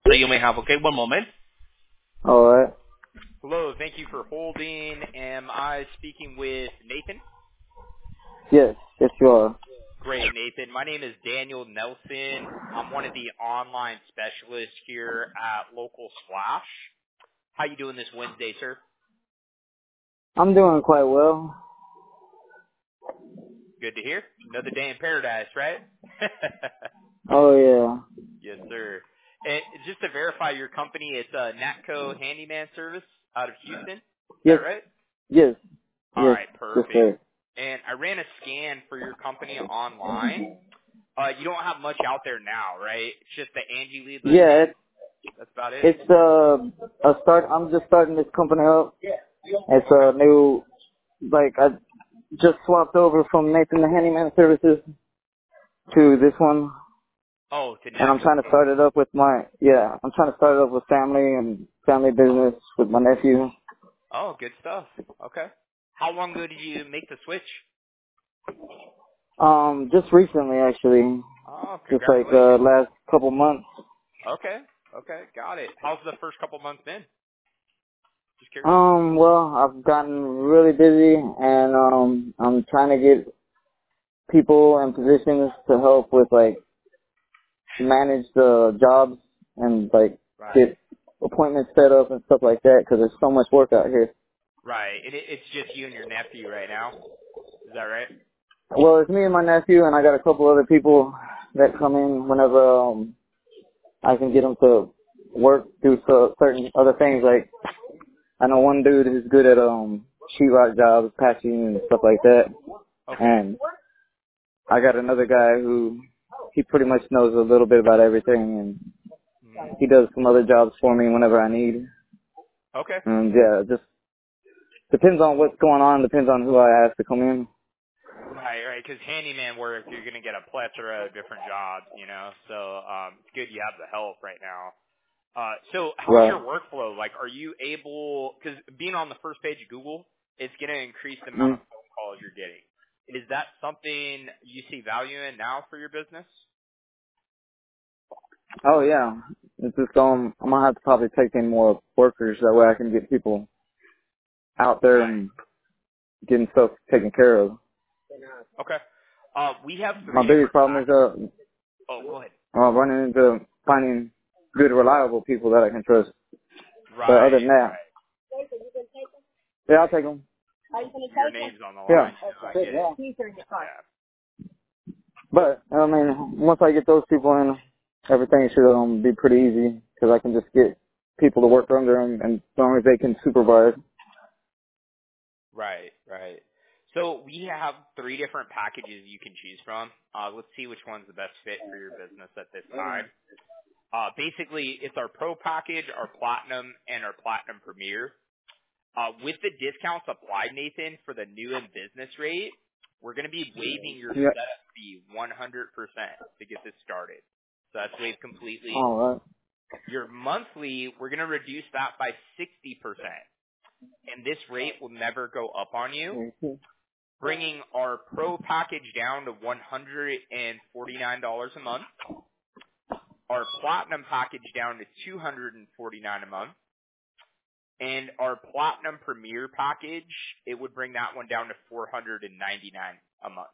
So you may have, okay, one moment. All right. Hello, thank you for holding. Am I speaking with Nathan? Yes, yes you are. Great, Nathan. My name is Daniel Nelson. I'm one of the online specialists here at Local Splash. How you doing this Wednesday, sir? I'm doing quite well. Good to hear. Another day in paradise, right? Oh yeah. Yes, sir. And just to verify your company, it's Natco Handyman Service out of Houston. Is that Yes, right? yes, All yes, right, yes perfect. sir. And I ran a scan for your company online. You don't have much out there now, right? It's just the Angie lead Yeah, listing. That's about it. it's a start. I'm just starting this company up. It's Okay. a new, like I just swapped over from Nathan the Handyman Services to this one, Oh, to and I'm Natco. trying to start it up with I'm trying to start it up with family and family business with my nephew. Oh, good stuff. Okay. How long ago did you make the switch? Just recently actually, Oh, just like congratulations. last couple months. Okay. Okay, got it. How's the first couple months been? Just curious. Well, I've gotten really busy and I'm trying to get people in positions to help with like manage the jobs and like Right. get appointments set up and stuff like that because there's so much work out here. Right. And it's just you and your nephew right now. Is that right? Well, it's me and my nephew and I got a couple other people that come in whenever I can get them to work, do certain other things. Like I know one dude who's good at sheetrock jobs, patching and stuff like that, Okay. and I got another guy who he pretty much knows a little bit about everything, and Mhm. he does some other jobs for me whenever I need. Okay. And yeah, it just depends on what's going on, depends on who I ask to come in. Right, right. Because handyman work, you're going to get a plethora of different jobs, you know. So it's good you have the help right now. So how's Right. your workflow? Like, are you able? Because being on the first page of Google, it's going to increase the amount of Mm. phone calls you're getting. Is that something you see value in now for your business? Oh yeah, it's just I'm gonna have to probably take in more workers that way I can get people out there Right. and getting stuff taken care of. Okay. We have My three biggest different problem is packages. Oh, go ahead. running into finding good, reliable people that I can trust. But other Right, than that, right. yeah, I'll take them. Your name's on the Yeah. line. You know, I get it. Yeah. But, I mean, once I get those people in, everything should be pretty easy because I can just get people to work under them and as long as they can supervise. Right, right. So we have three different packages you can choose from. Let's see which one's the best fit for your business at this time. Basically, it's our Pro package, our Platinum, and our Platinum Premier. With the discounts applied, Nathan, for the new and business rate, we're going to be waiving your Yeah. setup fee 100% to get this started. So that's waived completely. All right. Your monthly, we're going to reduce that by 60%. And this rate will never go up on you, bringing our Pro package down to $149 a month, our Platinum package down to $249 a month, and our Platinum Premier package, it would bring that one down to $499 a month.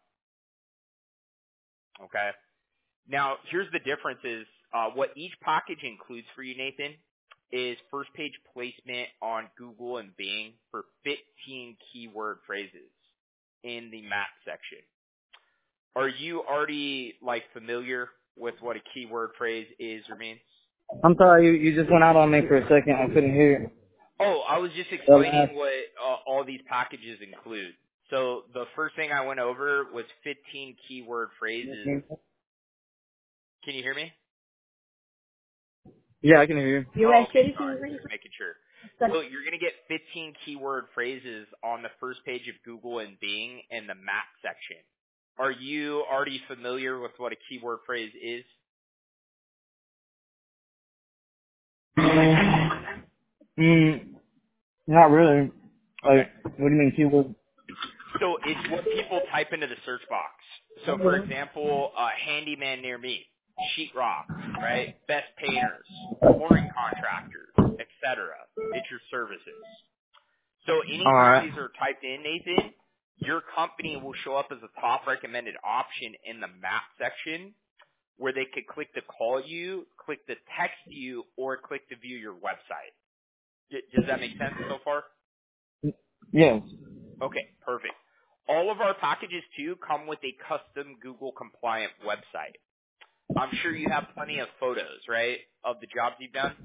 Okay? Now, here's the differences. What each package includes for you, Nathan, is first page placement on Google and Bing for 15 keyword phrases in the map section. Are you already familiar with what a keyword phrase is or means? I'm sorry, you just went out on me for a second. I couldn't hear Oh, I was just the last. explaining what all these packages include. So the first thing I went over was 15 keyword phrases. Can you hear me? Yeah, I can hear you. Oh, okay, sorry. Just making sure. So you're going to get 15 keyword phrases on the first page of Google and Bing in the map section. Are you already familiar with what a keyword phrase is? Not really. Okay. Like, what do you mean keyword? So it's what people type into the search box. So for example, handyman near me. sheetrock, right? Best painters, flooring contractors, etc. It's your services. So All anytime right. these are typed in, Nathan, your company will show up as a top recommended option in the map section where they could click to call you, click to text you, or click to view your website. Does that make sense so far? Yes. Okay, perfect. All of our packages, too, come with a custom Google compliant website. I'm sure you have plenty of photos, right, of the jobs you've done?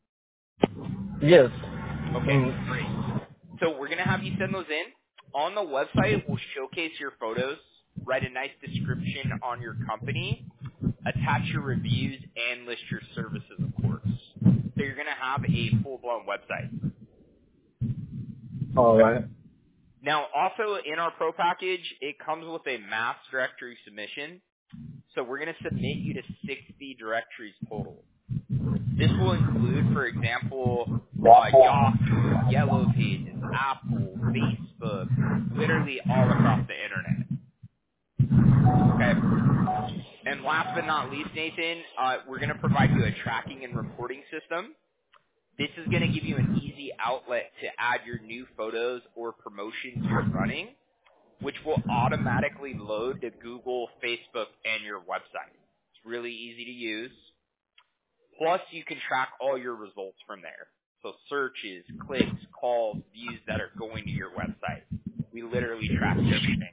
Yes. Okay, great. So we're going to have you send those in. On the website, we'll showcase your photos, write a nice description on your company, attach your reviews, and list your services, of course. So you're going to have a full-blown website. All right. Now, also in our Pro package, it comes with a mass directory submission. So we're going to submit you to 60 directories total. This will include, for example, Yahoo, Yellow Pages, Apple, Facebook, literally all across the internet. Okay? And last but not least, Nathan, we're going to provide you a tracking and reporting system. This is going to give you an easy outlet to add your new photos or promotions you're running, which will automatically load to Google, Facebook, and your website. It's really easy to use. Plus, you can track all your results from there. So searches, clicks, calls, views that are going to your website. We literally track everything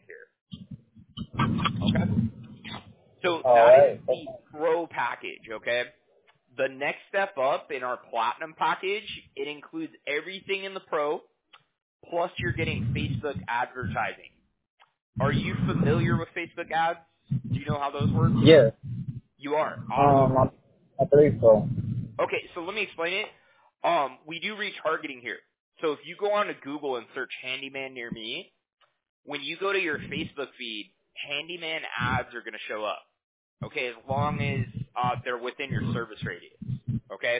here. Okay? So All that is right. the Pro package, okay? The next step up in our Platinum package, it includes everything in the Pro, plus you're getting Facebook advertising. Are you familiar with Facebook ads? Do you know how those work? Yes. You are. Awesome. I believe so. Okay, so let me explain it. We do retargeting here. So if you go on to Google and search handyman near me, when you go to your Facebook feed, handyman ads are going to show up. Okay, as long as they're within your service radius. Okay?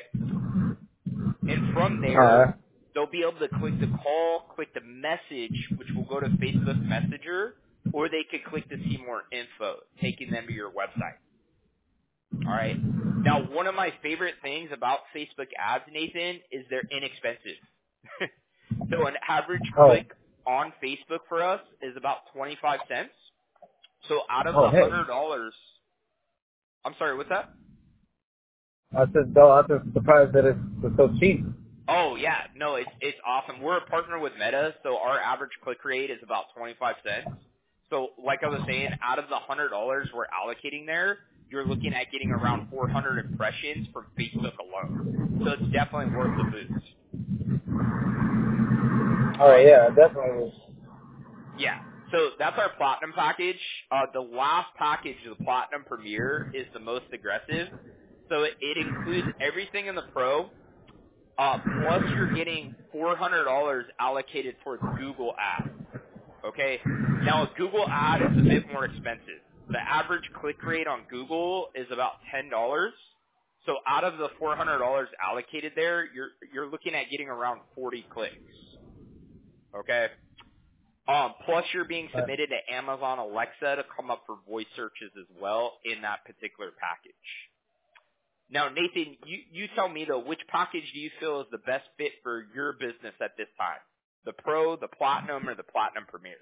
And from All right. there, they'll be able to click the call, click the message, which will go to Facebook Messenger, or they could click to see more info, taking them to your website. All right. Now, one of my favorite things about Facebook ads, Nathan, is they're inexpensive. So an average Oh. click on Facebook for us is about 25 cents. So out of Oh, the hey. $100, I'm sorry, what's that? I said, though, I'm just surprised that it's so cheap. Oh yeah, no, it's awesome. We're a partner with Meta, so our average click rate is about 25 cents. So like I was saying, out of the $100 we're allocating there, you're looking at getting around 400 impressions from Facebook alone. So it's definitely worth the boost. All Oh, right. yeah, definitely. Yeah. So that's our Platinum package. The last package, the Platinum Premier, is the most aggressive. So it includes everything in the Pro. Plus you're getting $400 allocated towards Google Ads. Okay? Now a Google ad is a bit more expensive. The average click rate on Google is about $10. So out of the $400 allocated there, you're looking at getting around 40 clicks. Okay? Plus you're being submitted to Amazon Alexa to come up for voice searches as well in that particular package. Now, Nathan, you tell me, though, which package do you feel is the best fit for your business at this time? The Pro, the Platinum, or the Platinum Premier?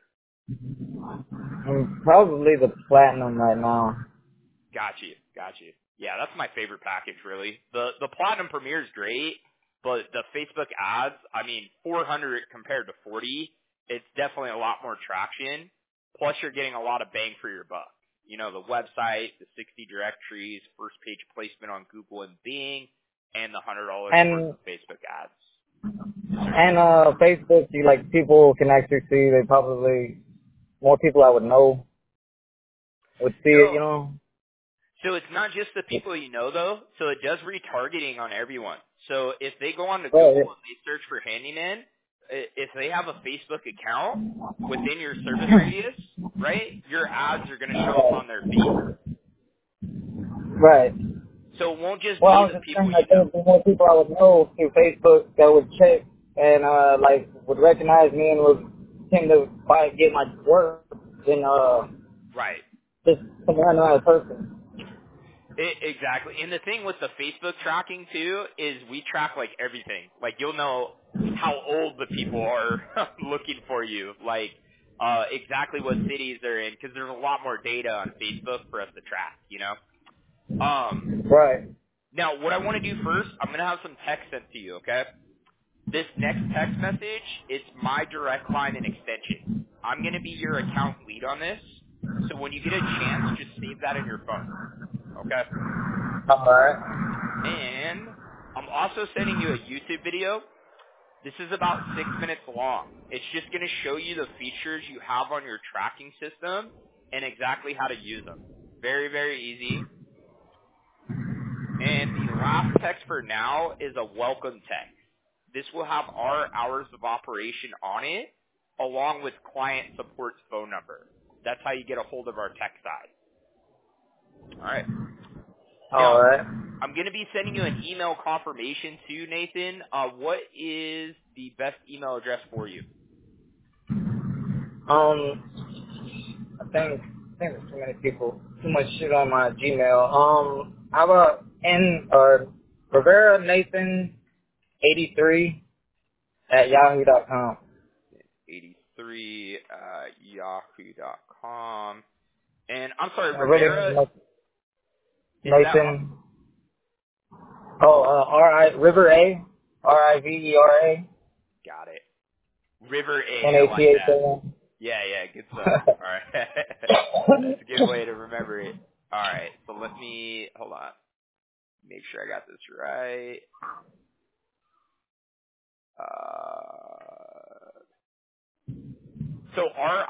Probably the Platinum right now. Got you. Yeah, that's my favorite package, really. The Platinum Premier is great, but the Facebook ads, I mean, 400 compared to 40, it's definitely a lot more traction. Plus, you're getting a lot of bang for your buck. You know, the website, the 60 directories, first page placement on Google and Bing, and the $100 worth And of Facebook ads. Facebook, people can actually see. They probably more people I would know would see it. No. You know. So it's not just the people you know, though. So it does retargeting on everyone. So if they go on to Oh, Google yeah. and they search for handyman, if they have a Facebook account within your service radius, right, your ads are going to show up on their feed. Right. So it won't just Well, I be was the just people saying you that there know. would be more people I would know through Facebook that would check and would recognize me and would tend to get my work than Right. just some random person. Exactly. And the thing with the Facebook tracking too is we track like everything. Like you'll know how old the people are looking for you. Like exactly what cities they're in, because there's a lot more data on Facebook for us to track. You know. Right. Now what I want to do first, I'm gonna have some text sent to you. Okay. This next text message, it's my direct line and extension. I'm gonna be your account lead on this. So when you get a chance, just save that in your phone. Okay. All right. And I'm also sending you a YouTube video. This is about 6 minutes long. It's just going to show you the features you have on your tracking system and exactly how to use them. Very, very easy. And the last text for now is a welcome text. This will have our hours of operation on it, along with client support's phone number. That's how you get a hold of our tech side. All right. Now, All right. I'm going to be sending you an email confirmation too, Nathan. What is the best email address for you? I think there's too many people, too much shit on my Gmail. How about Rivera Nathan 83 at yahoo.com. 83 yahoo.com. And I'm sorry, I Rivera, really is that Nathan. River A, Rivera. got it. River A, I like that. Nathan. Yeah, good stuff. All right. That's a good way to remember it. All right. So hold on. Make sure I got this right. So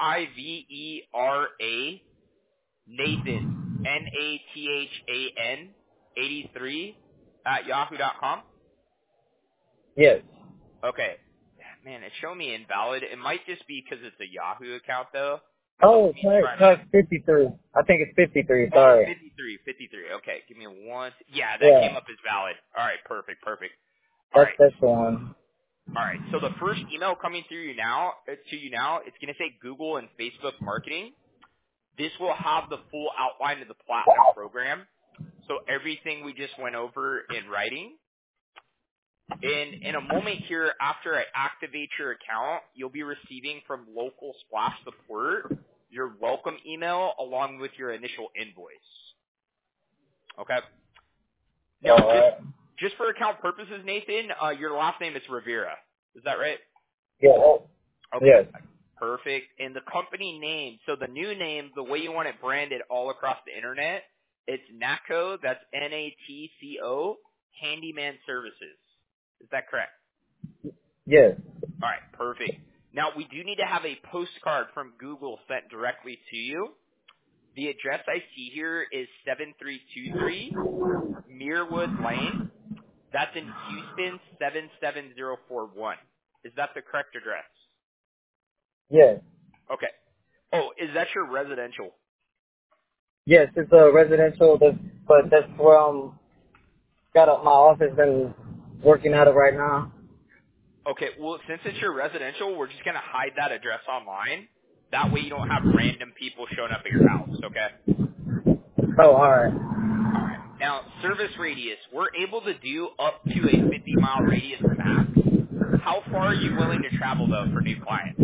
Rivera Nathan Nathan 83 at yahoo.com. Yes. Okay. Man, it's showing me invalid. It might just be because it's a Yahoo account though. Oh, it's 53. I think it's 53. Oh, Sorry. 53. Okay, give me one. Yeah, that Yeah. came up as valid. All right, perfect. All right. That's the one. All right. So the first email coming through you now, it's going to say Google and Facebook marketing. This will have the full outline of the Platinum program. So everything we just went over in writing. In a moment here, after I activate your account, you'll be receiving from local Splash support your welcome email along with your initial invoice. Okay. Now, just for account purposes, Nathan, your last name is Rivera. Is that right? Yeah. Okay. Yes. Perfect. And the company name, so the new name, the way you want it branded all across the internet, it's NATCO, that's NATCO, Handyman Services. Is that correct? Yes. All right, perfect. Now, we do need to have a postcard from Google sent directly to you. The address I see here is 7323 Muirwood Lane. That's in Houston, 77041. Is that the correct address? Yes. Okay. Oh, is that your residential? Yes, it's a residential, but that's where my office and working at it right now. Okay, well, since it's your residential, we're just going to hide that address online. That way you don't have random people showing up at your house, okay? Oh, all right. All right. Now, service radius. We're able to do up to a 50-mile radius max. How far are you willing to travel, though, for new clients?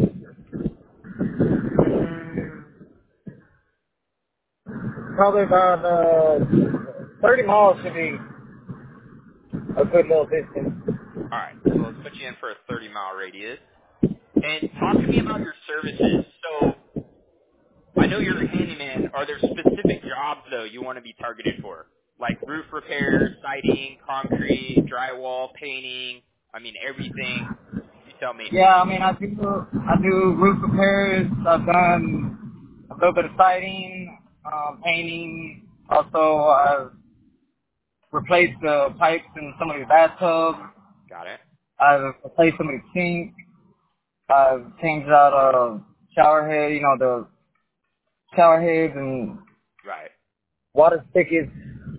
Probably about 30 miles should be a good little distance. All right, so let's put you in for a 30-mile radius. And talk to me about your services. So I know you're a handyman. Are there specific jobs, though, you want to be targeted for? Like roof repairs, siding, concrete, drywall, painting, everything. You tell me. Yeah, I do roof repairs. I've done a little bit of siding, painting. Also, I've replaced the pipes in some of the bathtubs. Got it. I've replaced some of the sinks. I've changed out shower head, the shower heads and Right. water spigots.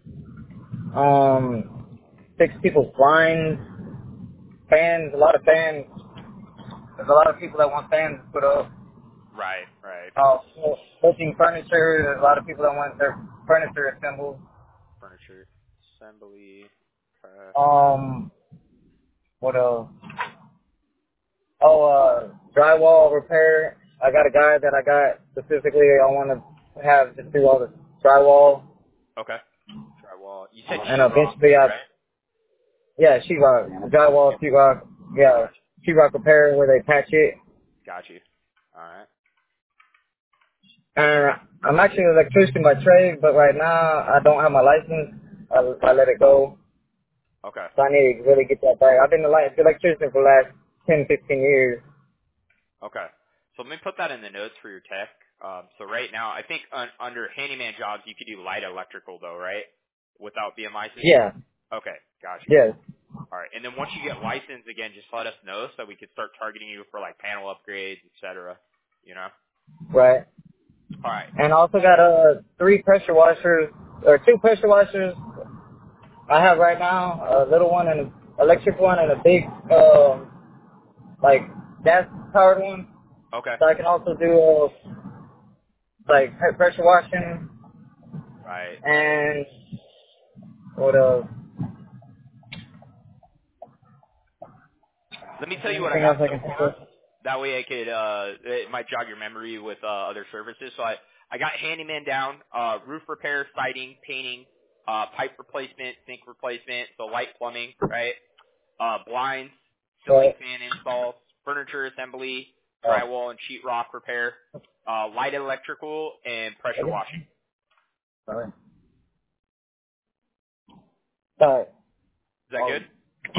Fix people's blinds, fans, a lot of fans. There's a lot of people that want fans put up. Right, right. Flipping furniture. There's a lot of people that want their furniture assembled. assembly, press. What else? Oh, drywall repair. I got a guy that I got specifically. I want to have to do all the drywall, Okay. Drywall. You said and sheetrock eventually too, right? yeah, sheetrock, drywall, sheetrock, yeah, Gotcha. sheetrock repair where they patch it. Got you. All right. And I'm actually an electrician by trade, but right now I don't have my license. I let it go, Okay. so I need to really get that back. I've been an electrician for the last 10, 15 years. Okay. So let me put that in the notes for your tech. So right now, I think under handyman jobs, you could do light electrical though, right? Without being licensed? Yeah, Okay. Got you. yes, All right. And then once you get licensed again, just let us know so we could start targeting you for like panel upgrades, et cetera. You know? right. All right. And I also got 3 pressure washers, or 2 pressure washers I have right now, a little one and an electric one and a big, like, gas powered one. Okay. So I can also do, like, pressure washing Right. and what else? Let me tell you what I Anything else got I so can think far. of? That way I could, it might jog your memory with, other services. So I got handyman down, roof repair, siding, painting, pipe replacement, sink replacement, so light plumbing, right? Blinds, ceiling But, fan installs, furniture assembly, drywall and sheetrock repair, light electrical, and pressure washing. sorry. Sorry. Is that good?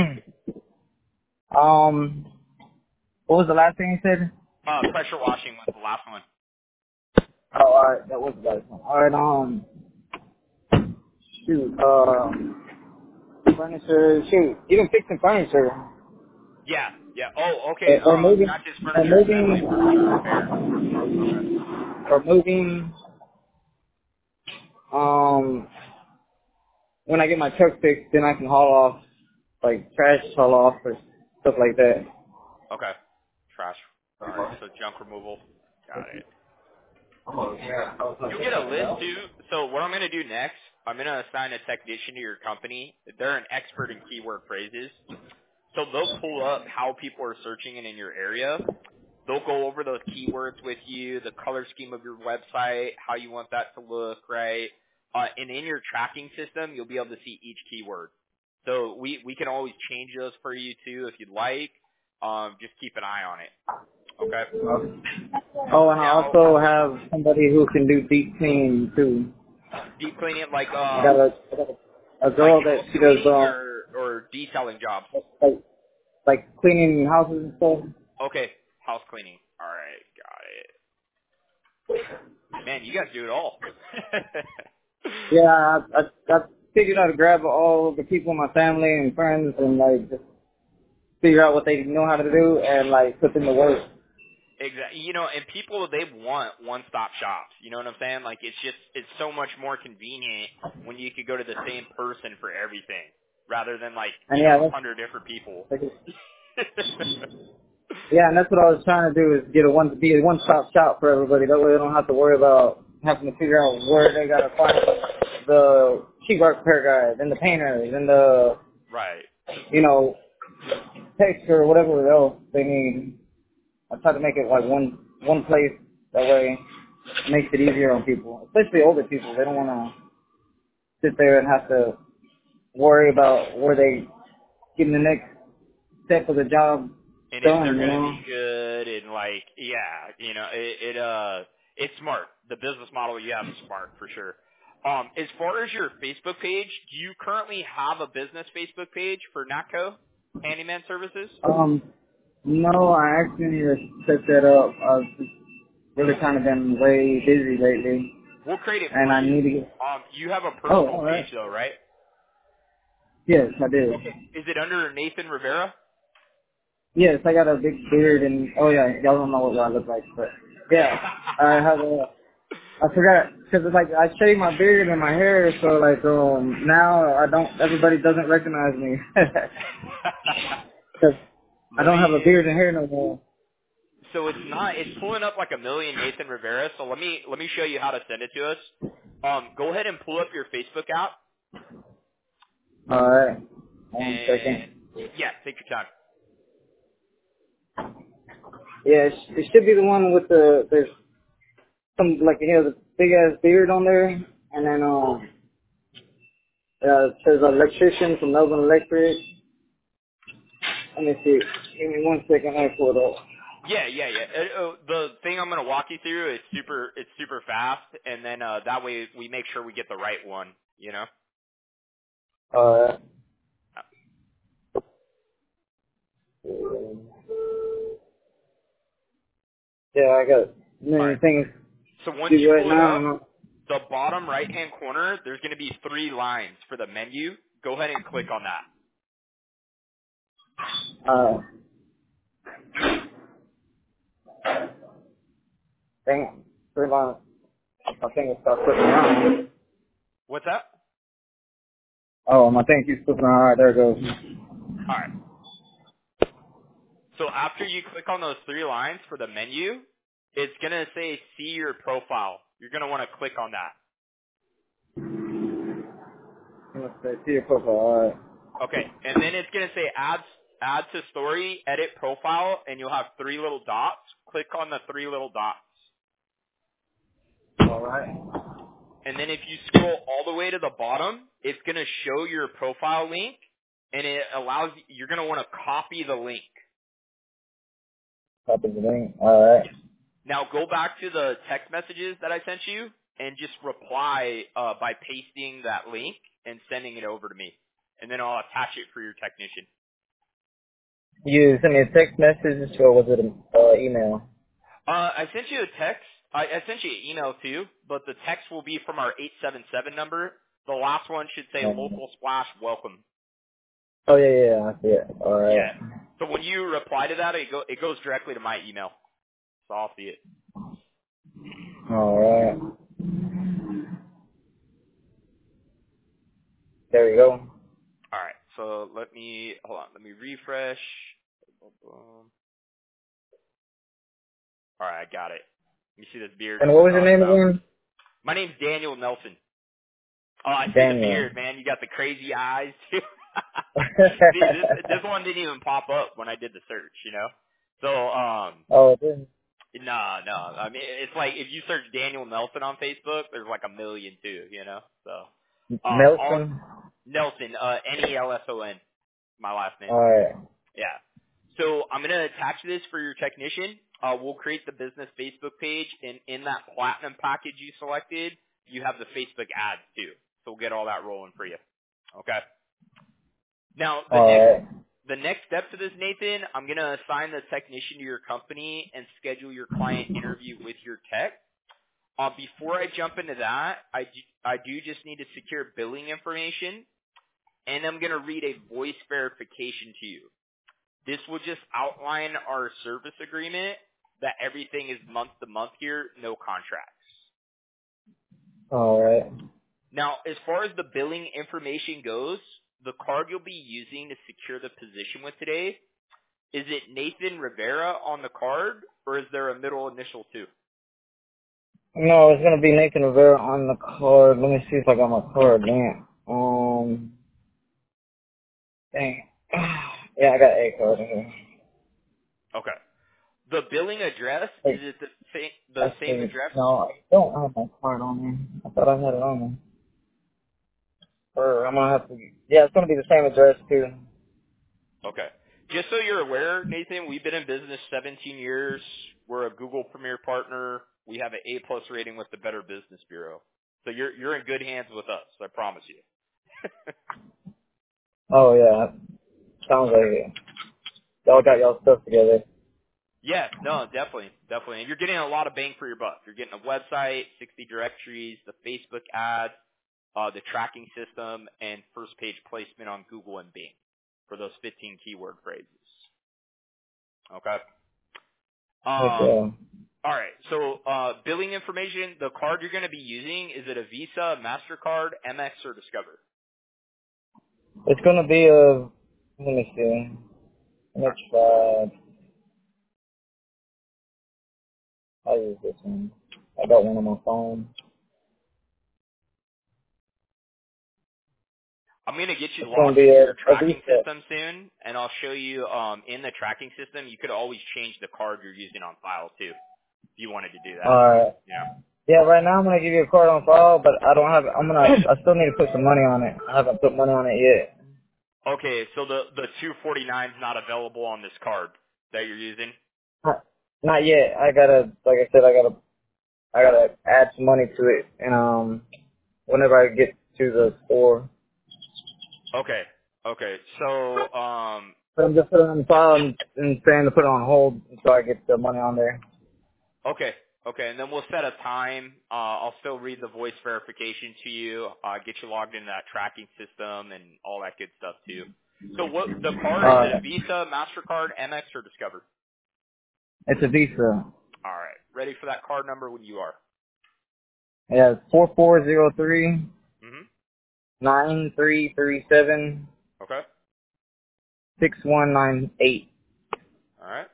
What was the last thing you said? Pressure washing was the last one. Oh, alright, that was the last one. Alright, shoot, furniture, shoot, even fixing furniture. Yeah, yeah. Oh, okay. Or moving, Not just or furniture assembly, moving, furniture repair. or moving, when I get my truck fixed, then I can haul off, like, trash haul off or stuff like that. Okay. Trash. All right. So junk removal. Got it. You'll get a list too. So what I'm going to do next, I'm going to assign a technician to your company. They're an expert in keyword phrases. So they'll pull up how people are searching it in your area. They'll go over those keywords with you, the color scheme of your website, how you want that to look, right? And in your tracking system, you'll be able to see each keyword. So we can always change those for you too if you'd like. Just keep an eye on it. Okay. Oh, and I Now, also have somebody who can do deep cleaning too. deep cleaning like I got a girl that house she does cleaning or detailing jobs. like cleaning houses and stuff. Okay, house cleaning. All right, got it. Man, you guys do it all. Yeah, I figured out to grab all of the people in my family and friends and like just figure out what they know how to do and like put them to work. Exactly. You know, and people, they want one-stop shops. You know what I'm saying? Like, it's so much more convenient when you could go to the same person for everything rather than like, And you yeah, know, that's 100 different people. like, yeah, and that's what I was trying to do is get be a one-stop shop for everybody. That way they don't have to worry about having to figure out where they gotta find the sheetrock repair guy, then the painters, and the Right. text or whatever else they need. I try to make it like one place. That way, it makes it easier on people, especially older people. They don't want to sit there and have to worry about where they getting the next step of the job And if they're done. You going to know. be good and like, yeah, you know, it's smart. The business model you have is smart for sure. As far as your Facebook page, do you currently have a business Facebook page for NACO Handyman Services? No, I actually need to set that up. I've just really kind of been way busy lately, We'll create it and for I you. need to get. You have a Oh, personal all page right. though, right? Yes, I did. Okay. Is it under Nathan Rivera? Yes, I got a big beard, and oh yeah, y'all don't know what I look like, but yeah, I have a. I forgot because it's like I shave my beard and my hair, so like now I don't. Everybody doesn't recognize me because I Let don't have a me. beard and hair no more. So it's not. It's pulling up like a million Nathan Rivera. So let me show you how to send it to us. Go ahead and pull up your Facebook app. Alright. One And second. yeah, take your time. Yeah, it should be the one with there's some, like, he has a big ass beard on there, and then, it says electrician from Melbourne Electric. Let me see. Give me 1 second, I pull it up. Yeah, yeah, yeah. The thing I'm going to walk you through is it's super fast, and then that way we make sure we get the right one. You know. Alright. Yeah, I got All many right. things So to once do you right pull it up, now. the bottom right hand corner, there's going to be 3 lines for the menu. Go ahead and click on that. Uh, thing, pretty much, my thing starts flipping around. What's that? Oh, my thing keeps flipping around. Alright, there it goes. All right. So after you click on those 3 lines for the menu, it's going to say see your profile. You're going to want to click on that. Let's say, see your profile. Alright. Okay. And then it's going to say add to story, edit profile, and you'll have 3 little dots. Click on the 3 little dots. Alright. And then if you scroll all the way to the bottom, it's going to show your profile link, and it allows you're going to want to copy the link. Copy the link. Alright. Now go back to the text messages that I sent you and just reply by pasting that link and sending it over to me, and then I'll attach it for your technician. You sent me a text message, or was it an email? I sent you a text. I sent you an email too, but the text will be from our 877 number. The last one should say local splash welcome. Oh, yeah, I see it. Alright. Yeah. So when you reply to that, it goes directly to my email. So I'll see it. Alright. There we go. All right. So let me hold on. Let me refresh. All right, I got it. Let me see this beard And we what were was your talking name about. again? My name's Daniel Nelson. Oh, I see the Daniel. beard, man. You got the crazy eyes too. See, this one didn't even pop up when I did the search, you know. So Oh, it didn't. no. I mean, it's like if you search Daniel Nelson on Facebook, there's like a million too, you know. So all Nelson? Nelson, Nelson, my last name. Alright. Yeah. So I'm gonna attach this for your technician. We'll create the business Facebook page, and in that platinum package you selected, you have the Facebook ads too. So we'll get all that rolling for you. Okay. Now Alright. the next step to this, Nathan, I'm gonna assign the technician to your company and schedule your client interview with your tech. Before I jump into that, I do just need to secure billing information, and I'm gonna read a voice verification to you. This will just outline our service agreement that everything is month to month here, no contracts. Alright. Now, as far as the billing information goes, the card you'll be using to secure the position with today, is it Nathan Rivera on the card, or is there a middle initial too? No, it's gonna be Nathan Rivera on the card. Let me see if I got my card. Damn. Dang. Yeah, I got a card in here. Okay. The billing address, is Wait, it the I same see. address? No, I don't have my card on me. I thought I had it on me. Or I'm gonna have to. Yeah, it's gonna be the same address too. Okay. Just so you're aware, Nathan, we've been in business 17 years. We're a Google Premier partner. We have an A+ rating with the Better Business Bureau. So you're in good hands with us, I promise you. Oh yeah, sounds like it. Y'all got y'all stuff together. Yeah, no, definitely. And you're getting a lot of bang for your buck. You're getting a website, 60 directories, the Facebook ads, the tracking system, and first page placement on Google and Bing for those 15 keyword phrases. Okay. Heck All right. So billing information, the card you're going to be using, is it a Visa, MasterCard, Amex, or Discover? It's gonna be a. Let me see. Let me try. I'll use this one. I got one on my phone. I'm going to get you It's gonna logged be into your a tracking Visa. system soon, and I'll show you in the tracking system, you could always change the card you're using on file, too, if you wanted to do that. Alright. Yeah. Yeah, right now I'm gonna give you a card on file, but I don't have. I still need to put some money on it. I haven't put money on it yet. Okay, so the 249 is not available on this card that you're using? Not yet. I gotta, like I said, I gotta add some money to it, and whenever I get to the store. Okay. Okay. So, So I'm just putting it on file and saying to put it on hold until I get the money on there. okay. Okay. And then we'll set a time. I'll still read the voice verification to you, get you logged into that tracking system and all that good stuff too. So what, the card, is it a Visa, MasterCard, Amex, or Discover? It's a Visa. All right. Ready for that card number when you are. Yeah, 4403 Mm-hmm. 9337 Okay. 6198 All right.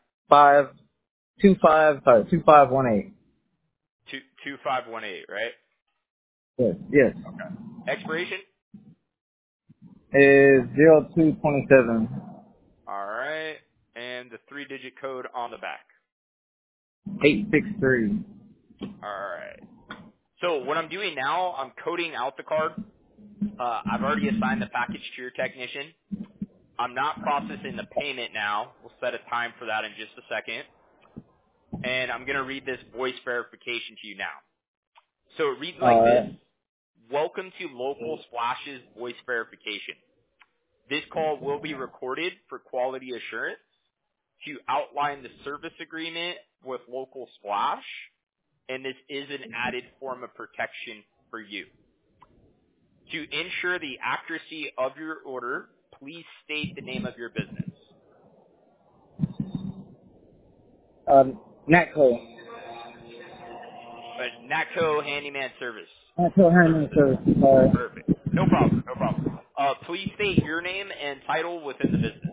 2518. 2518, right? Yes, yes. Okay. Expiration? Is 0227 All right. And the 3-digit code on the back. 863. All right. So what I'm doing now, I'm coding out the card. I've already assigned the package to your technician. I'm not processing the payment now. We'll set a time for that in just a second. And I'm going to read this voice verification to you now. So it reads like this. Welcome to Local Splash's voice verification. This call will be recorded for quality assurance to outline the service agreement with Local Splash, and this is an added form of protection for you. To ensure the accuracy of your order, please state the name of your business. NATCO. NACCO Handyman Service. NATCO Handling Service. Sorry. Perfect. No problem. No problem. Please state your name and title within the business.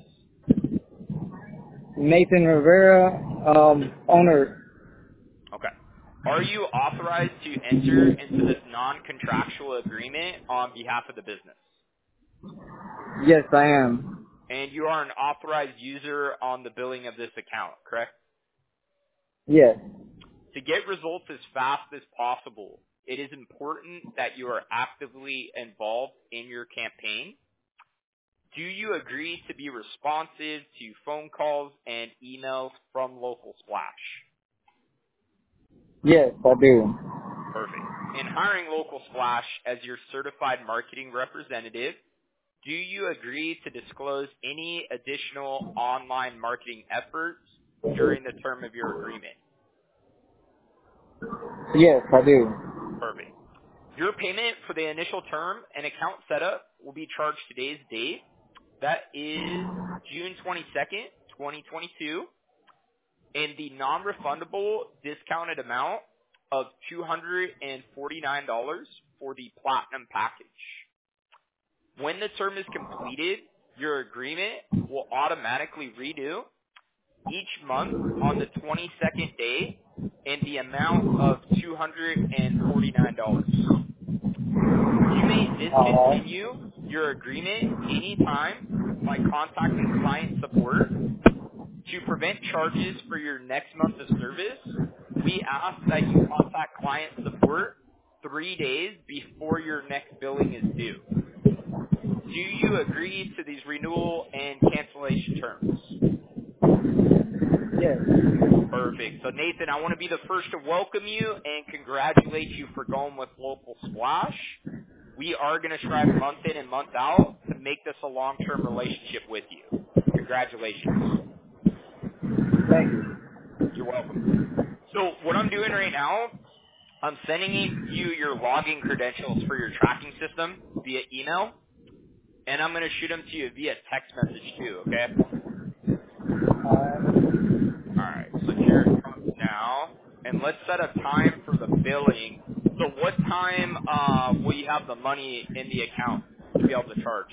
Nathan Rivera, owner. Okay. Are you authorized to enter into this non-contractual agreement on behalf of the business? Yes, I am. And you are an authorized user on the billing of this account, correct? Yes. To get results as fast as possible, it is important that you are actively involved in your campaign. Do you agree to be responsive to phone calls and emails from Local Splash? Yes, I do. Perfect. In hiring Local Splash as your certified marketing representative, do you agree to disclose any additional online marketing efforts during the term of your agreement? Yes, I do. Perfect. Your payment for the initial term and account setup will be charged today's date. That is June 22nd, 2022, and the non-refundable discounted amount of $249 for the platinum package. When the term is completed, your agreement will automatically renew each month on the 22nd day in the amount of $249. You may discontinue your agreement anytime by contacting client support. To prevent charges for your next month of service, we ask that you contact client support 3 days before your next billing is due. Do you agree to these renewal and cancellation terms? Yes. Perfect. So Nathan, I want to be the first to welcome you and congratulate you for going with Local Splash. We are going to strive month in and month out to make this a long-term relationship with you. Congratulations. Thank you. You're welcome. So what I'm doing right now, I'm sending you your login credentials for your tracking system via email, and I'm going to shoot them to you via text message too, okay? All right, so here it comes now, and let's set a time for the billing. So what time will you have the money in the account to be able to charge?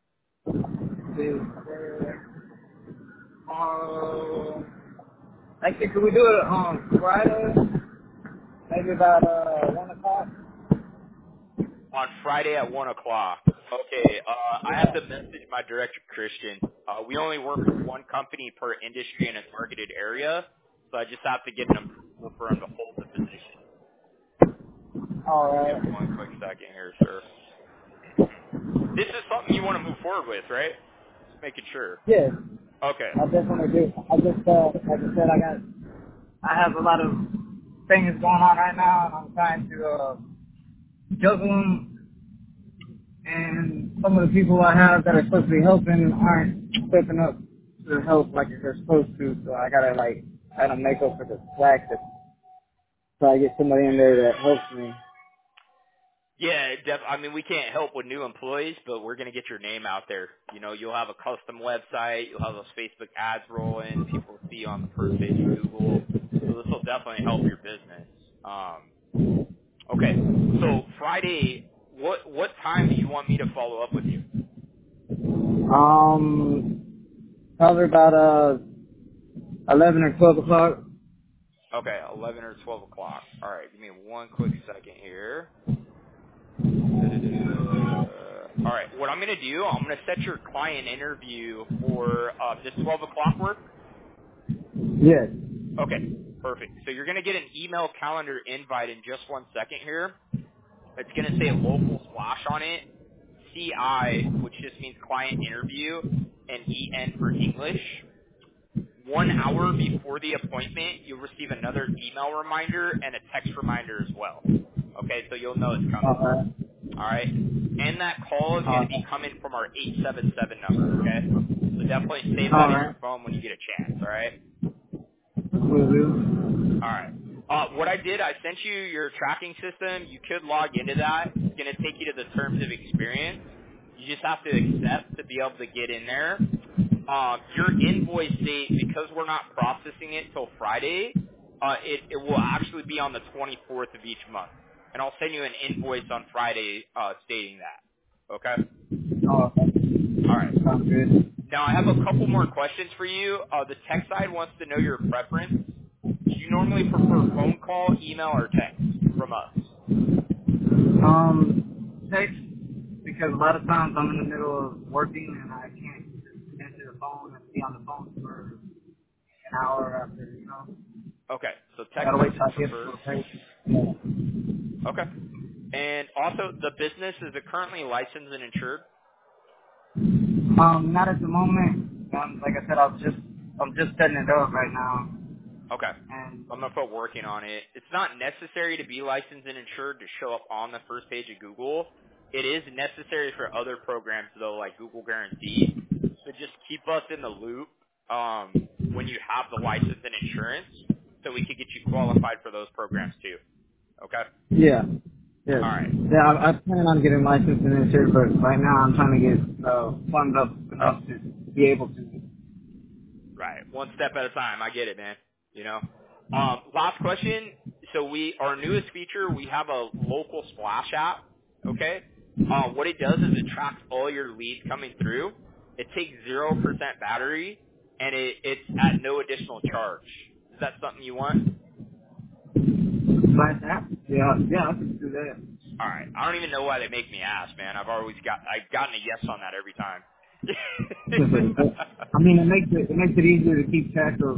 I Actually, could we do it on Friday? Maybe about 1 o'clock? On Friday at 1 o'clock. Okay, I have to message my director, Christian. We only work with one company per industry in a targeted area, so I just have to get an approval for him to hold the position. All Give right. me one quick second here, sir. This is something you want to move forward with, right? Just making sure. Yeah, Okay. I definitely do. I just, like I said, I have a lot of things going on right now, and I'm trying to juggle them. And some of the people I have that are supposed to be helping aren't stepping up to help like they're supposed to. So I gotta make up for the slack to try to get somebody in there that helps me. Yeah, I mean, we can't help with new employees, but we're going to get your name out there. You know, you'll have a custom website. You'll have those Facebook ads rolling. People will see you on the first page of Google. So this will definitely help your business. Okay. So Friday, what time do you want me to follow up with you? Probably about 11 or 12 o'clock. Okay, 11 or 12 o'clock. All right, give me one quick second here. All right, what I'm going to do, I'm going to set your client interview for this 12 o'clock work. Yes. Okay, perfect. So you're going to get an email calendar invite in just 1 second here. It's going to say local slash on it, CI, which just means client interview, and EN for English. 1 hour before the appointment, you'll receive another email reminder and a text reminder as well. Okay, so you'll know it's coming. All right? And that call is going to be coming from our 877 number, okay? So definitely save that in your phone when you get a chance, all right? Will do. All right. What I did, I sent you your tracking system. You could log into that. It's going to take you to the terms of experience. You just have to accept to be able to get in there. Your invoice date, because we're not processing it till Friday, it will actually be on the 24th of each month. And I'll send you an invoice on Friday stating that. Okay? Oh, okay. All right. Sounds good. Now, I have a couple more questions for you. The tech side wants to know your preference. Do you normally prefer phone call, email, or text from us? Text, because a lot of times I'm in the middle of working and I can't just answer the phone and be on the phone for an hour after, Okay, so I text gotta wait till message I get to preferred. the place. Yeah. Okay. And also, the business, is it currently licensed and insured? Not at the moment. Like I said, I'm just setting it up right now. Okay. And, I'm going to put working on it. It's not necessary to be licensed and insured to show up on the first page of Google. It is necessary for other programs, though, like Google Guarantee. So just keep us in the loop when you have the license and insurance so we can get you qualified for those programs, too. Okay? yeah. Yes. All right. Yeah, I plan on getting licensed and insured, but right now I'm trying to get funds up enough to be able to. Right. One step at a time. I get it, man. You know. Last question. So our newest feature, we have a local splash app. Okay. What it does is it tracks all your leads coming through. It takes 0% battery, and it's at no additional charge. Is that something you want? Like that? Yeah, I can do that. All right. I don't even know why they make me ask, man. I've gotten a yes on that every time. I mean, it makes it easier to keep track of,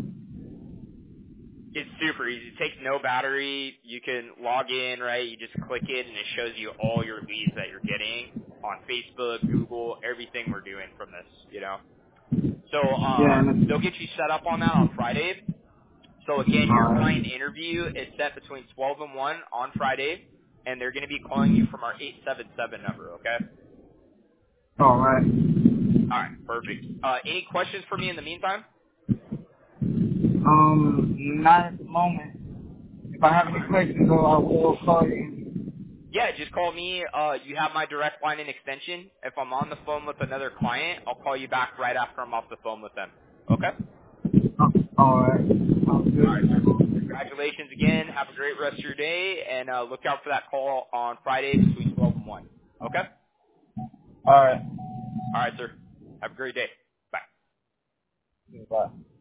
It's super easy. It takes no battery. You can log in, right? You just click it, and it shows you all your leads that you're getting on Facebook, Google, everything we're doing from this, you know. So Yeah, and they'll get you set up on that on Friday. So again, your client interview is set between 12 and 1 on Friday, and they're going to be calling you from our 877 number, okay? all right. All right, perfect. Any questions for me in the meantime? Not at the moment. If I have any questions, I will call you. Yeah, just call me. You have my direct line and extension. If I'm on the phone with another client, I'll call you back right after I'm off the phone with them. Okay? All right. Sounds All right, sir. good. Congratulations again. Have a great rest of your day, and look out for that call on Friday between 12 and 1. Okay? All right. All right, sir. Have a great day. Bye. Bye.